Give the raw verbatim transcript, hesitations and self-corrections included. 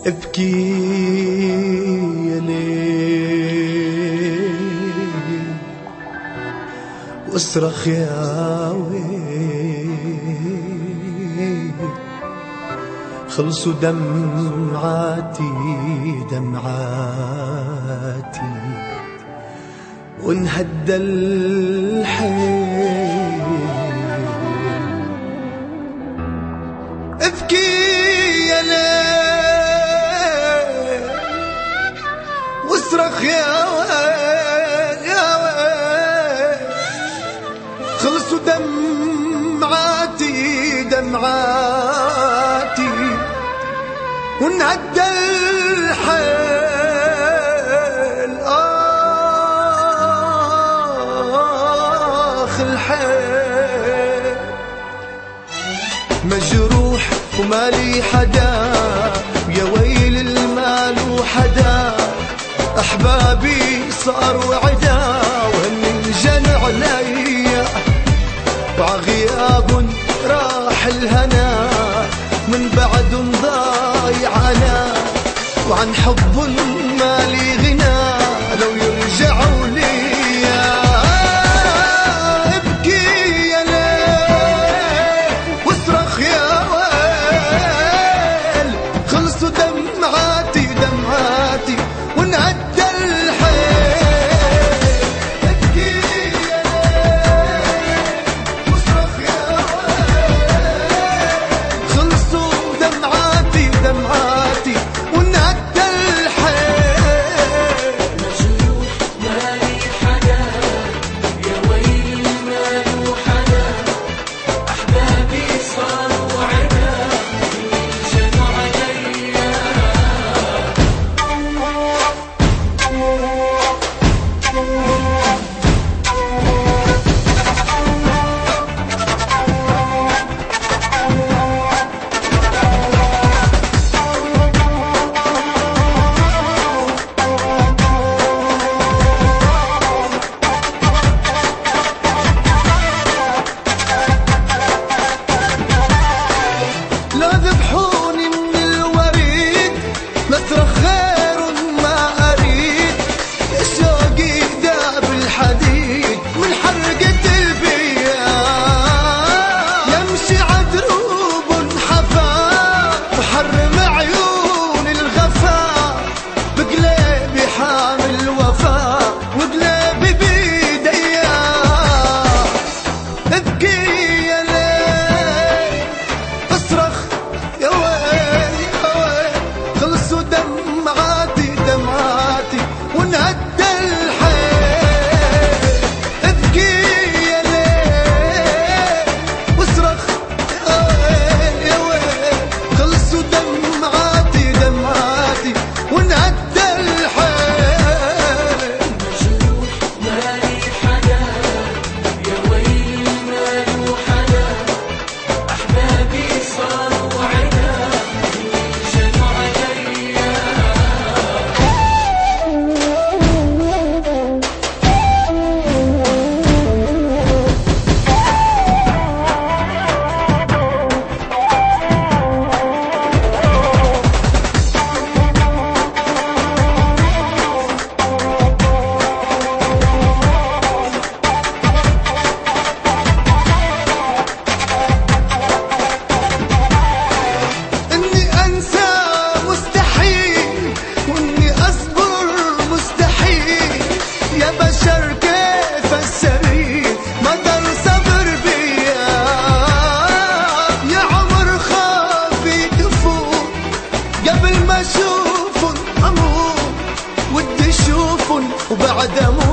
ابكي يا ليل واصرخ يا ويل، خلصوا دمعاتي دمعاتي وانهدى الحيل. ابكي يا ليل واصرخ يا ويل يا ويل، خلصوا دمعاتي دمعاتي وانهدى الحيل. آخ الحيل مجروح ومالي حدا، يا ويل المال وحدا، أحبابي صاروا عدا وهن انجن عليا، وعغياب راح الهنا من بعد ضايع أنا، وعن حب مالي غنى لو يرجعوا لي. ابكي يا ليل واصرخ يا ويل، خلصوا دمعاتي دمعاتي وانهدى الحيل. ابكي يا ليل واصرخ يا ويل، خلصوا دمعاتي دمعاتي وانهدى الحيل. مجروح مالي حدا، يا ويل المال وحدا، أحبابي صاروا عدا انجنوا عليا. لا ذبحوني من الوريد، لا صرخ غير ما أريد، شوقي داب الحديد من حرقة البيان، يمشي عدروب حفا وحرم عيون الغفا، بقلبي حامل وفا وقلبي بيديا. ابكي يا ليل اصرخ يا ويل يا ويل، خلصوا دمعاتي دمعاتي وانهدى الحيل. ابكي يا ليل واصرخ يا ويل يا ويل، خلصوا دمعاتي دمعاتي وانهدى الحيل. مجروح مالي حدا، يا ويل المال وحدا، أحبابي صاروا عدا انجنوا عليا. اني انسى مستحيل واني اصبر مستحيل، يا بشر كيف السبيل ما دار صبر بيا، يا عمر خافي تفوت قبل ما اشوفن اموت، ودي اشوفن وبعد اموت